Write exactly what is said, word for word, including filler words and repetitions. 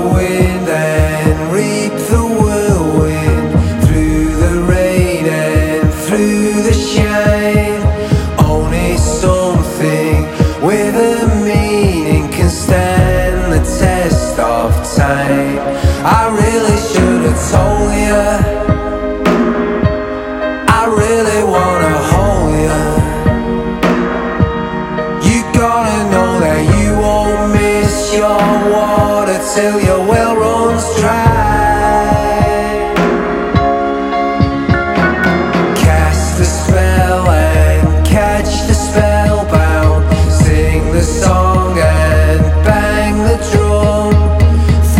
wind and reap the whirlwind, through the rain and through the shine. Only something with a meaning can stand the test of time. I really should have told you, I really wanna hold you. You gotta know that you won't miss your water till you're well.